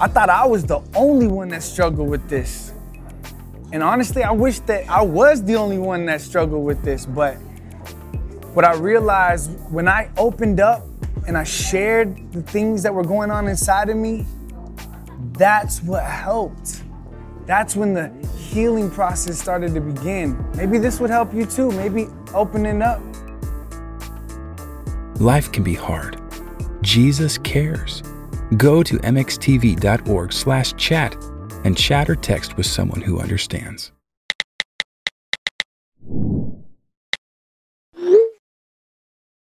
I thought I was the only one that struggled with this. And honestly, I wish that I was the only one that struggled with this, but what I realized when I opened up and I shared the things that were going on inside of me, that's what helped. That's when the healing process started to begin. Maybe this would help you too, maybe opening up. Life can be hard. Jesus cares. Go to mxtv.org/chat and chat or text with someone who understands.